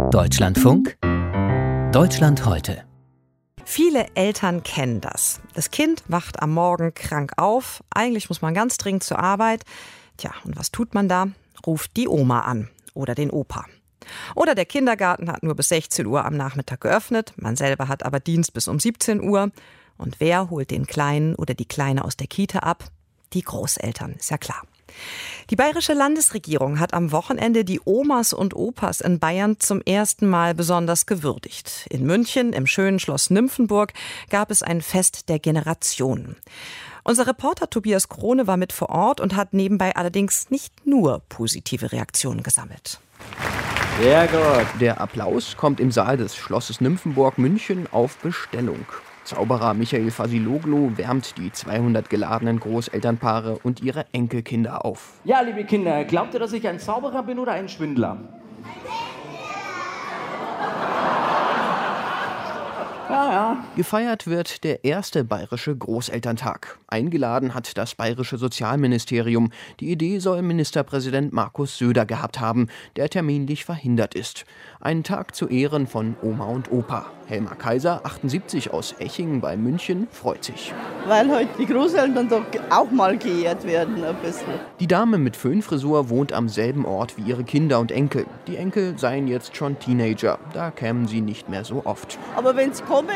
Deutschlandfunk, Deutschland heute. Viele Eltern kennen das. Das Kind wacht am Morgen krank auf. Eigentlich muss man ganz dringend zur Arbeit. Tja, und was tut man da? Ruft die Oma an oder den Opa. Oder der Kindergarten hat nur bis 16 Uhr am Nachmittag geöffnet. Man selber hat aber Dienst bis um 17 Uhr. Und wer holt den Kleinen oder die Kleine aus der Kita ab? Die Großeltern, ist ja klar. Die bayerische Landesregierung hat am Wochenende die Omas und Opas in Bayern zum ersten Mal besonders gewürdigt. In München, im schönen Schloss Nymphenburg, gab es ein Fest der Generationen. Unser Reporter Tobias Krone war mit vor Ort und hat nebenbei allerdings nicht nur positive Reaktionen gesammelt. Sehr gut. Der Applaus kommt im Saal des Schlosses Nymphenburg München auf Bestellung. Zauberer Michael Fasiloglu wärmt die 200 geladenen Großelternpaare und ihre Enkelkinder auf. Ja, liebe Kinder, glaubt ihr, dass ich ein Zauberer bin oder ein Schwindler? Ja. Gefeiert wird der erste bayerische Großelterntag. Eingeladen hat das bayerische Sozialministerium. Die Idee soll Ministerpräsident Markus Söder gehabt haben, der terminlich verhindert ist. Ein Tag zu Ehren von Oma und Opa. Helma Kaiser, 78 aus Eching bei München, freut sich. Weil heute die Großeltern doch auch mal geehrt werden ein bisschen. Die Dame mit Föhnfrisur wohnt am selben Ort wie ihre Kinder und Enkel. Die Enkel seien jetzt schon Teenager, da kämen sie nicht mehr so oft. Aber wenn sie kommen,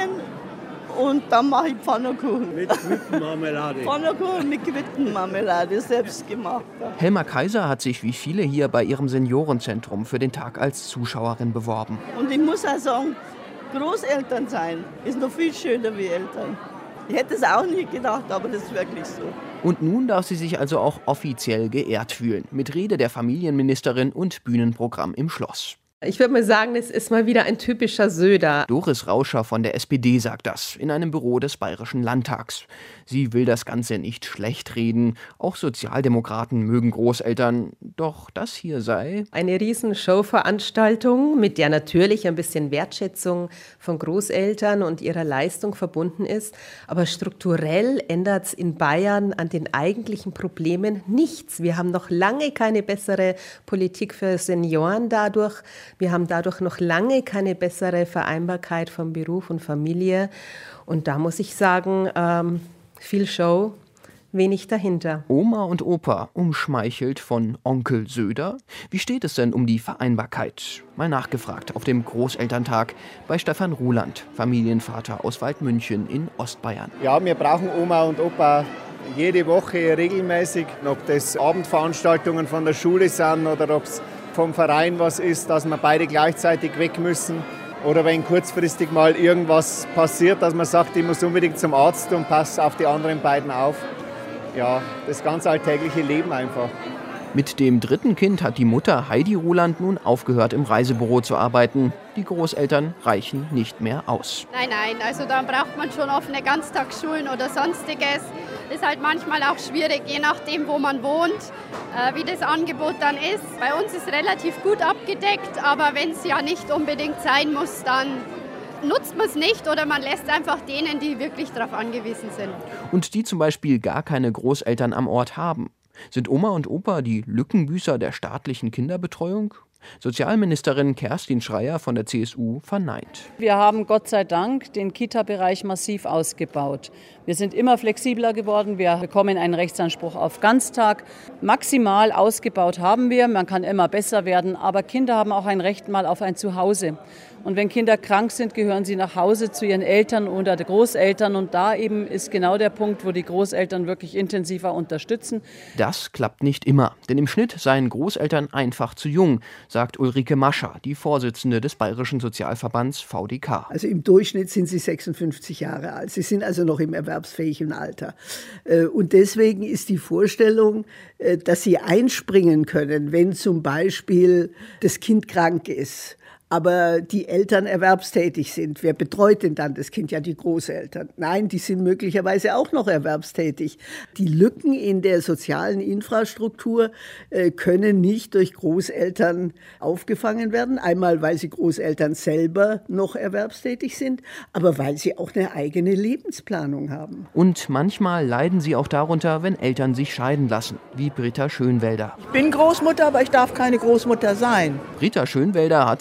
und dann mache ich Pfannkuchen. Mit Quittenmarmelade. Pfannkuchen mit Quittenmarmelade, selbst gemacht. Helma Kaiser hat sich wie viele hier bei ihrem Seniorenzentrum für den Tag als Zuschauerin beworben. Und ich muss auch sagen, Großeltern sein ist noch viel schöner wie Eltern. Ich hätte es auch nie gedacht, aber das ist wirklich so. Und nun darf sie sich also auch offiziell geehrt fühlen. Mit Rede der Familienministerin und Bühnenprogramm im Schloss. Ich würde mal sagen, es ist mal wieder ein typischer Söder. Doris Rauscher von der SPD sagt das in einem Büro des Bayerischen Landtags. Sie will das Ganze nicht schlecht reden. Auch Sozialdemokraten mögen Großeltern. Doch das hier sei eine Riesen-Show-Veranstaltung, mit der natürlich ein bisschen Wertschätzung von Großeltern und ihrer Leistung verbunden ist. Aber strukturell ändert es in Bayern an den eigentlichen Problemen nichts. Wir haben noch lange keine bessere Politik für Senioren dadurch. Wir haben dadurch noch lange keine bessere Vereinbarkeit von Beruf und Familie. Und da muss ich sagen, viel Show, wenig dahinter. Oma und Opa umschmeichelt von Onkel Söder. Wie steht es denn um die Vereinbarkeit? Mal nachgefragt auf dem Großelterntag bei Stefan Ruland, Familienvater aus Waldmünchen in Ostbayern. Ja, wir brauchen Oma und Opa jede Woche regelmäßig. Ob das Abendveranstaltungen von der Schule sind oder ob es vom Verein was ist, dass wir beide gleichzeitig weg müssen. Oder wenn kurzfristig mal irgendwas passiert, dass man sagt, ich muss unbedingt zum Arzt und passe auf die anderen beiden auf. Ja, das ganz alltägliche Leben einfach. Mit dem dritten Kind hat die Mutter Heidi Ruland nun aufgehört, im Reisebüro zu arbeiten. Die Großeltern reichen nicht mehr aus. Nein, also da braucht man schon offene Ganztagsschulen oder sonstiges. Ist halt manchmal auch schwierig, je nachdem, wo man wohnt, wie das Angebot dann ist. Bei uns ist relativ gut abgedeckt, aber wenn es ja nicht unbedingt sein muss, dann nutzt man es nicht oder man lässt einfach denen, die wirklich darauf angewiesen sind. Und die zum Beispiel gar keine Großeltern am Ort haben. Sind Oma und Opa die Lückenbüßer der staatlichen Kinderbetreuung? Sozialministerin Kerstin Schreier von der CSU verneint. Wir haben Gott sei Dank den Kita-Bereich massiv ausgebaut. Wir sind immer flexibler geworden. Wir bekommen einen Rechtsanspruch auf Ganztag. Maximal ausgebaut haben wir. Man kann immer besser werden. Aber Kinder haben auch ein Recht mal auf ein Zuhause. Und wenn Kinder krank sind, gehören sie nach Hause zu ihren Eltern oder den Großeltern. Und da eben ist genau der Punkt, wo die Großeltern wirklich intensiver unterstützen. Das klappt nicht immer. Denn im Schnitt seien Großeltern einfach zu jung, sagt Ulrike Mascher, die Vorsitzende des Bayerischen Sozialverbands VDK. Also im Durchschnitt sind sie 56 Jahre alt. Sie sind also noch im erwerbsfähigen Alter. Und deswegen ist die Vorstellung, dass sie einspringen können, wenn zum Beispiel das Kind krank ist, aber die Eltern erwerbstätig sind. Wer betreut denn dann das Kind? Ja, die Großeltern. Nein, die sind möglicherweise auch noch erwerbstätig. Die Lücken in der sozialen Infrastruktur können nicht durch Großeltern aufgefangen werden. Einmal, weil sie Großeltern selber noch erwerbstätig sind, aber weil sie auch eine eigene Lebensplanung haben. Und manchmal leiden sie auch darunter, wenn Eltern sich scheiden lassen, wie Britta Schönwelder. Ich bin Großmutter, aber ich darf keine Großmutter sein. Britta Schönwelder hat sich nach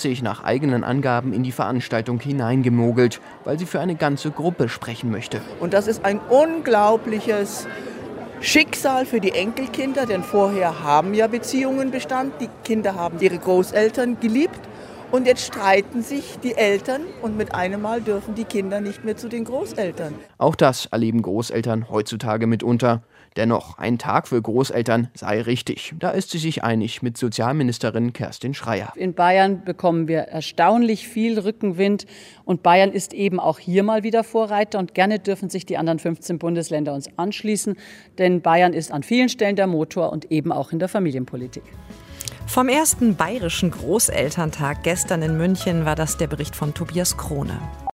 nach eigenen Angaben in die Veranstaltung hineingemogelt, weil sie für eine ganze Gruppe sprechen möchte. Und das ist ein unglaubliches Schicksal für die Enkelkinder, denn vorher haben ja Beziehungen bestanden. Die Kinder haben ihre Großeltern geliebt und jetzt streiten sich die Eltern und mit einem Mal dürfen die Kinder nicht mehr zu den Großeltern. Auch das erleben Großeltern heutzutage mitunter. Dennoch, ein Tag für Großeltern sei richtig. Da ist sie sich einig mit Sozialministerin Kerstin Schreier. In Bayern bekommen wir erstaunlich viel Rückenwind und Bayern ist eben auch hier mal wieder Vorreiter und gerne dürfen sich die anderen 15 Bundesländer uns anschließen, denn Bayern ist an vielen Stellen der Motor und eben auch in der Familienpolitik. Vom ersten bayerischen Großelterntag gestern in München war das der Bericht von Tobias Krone.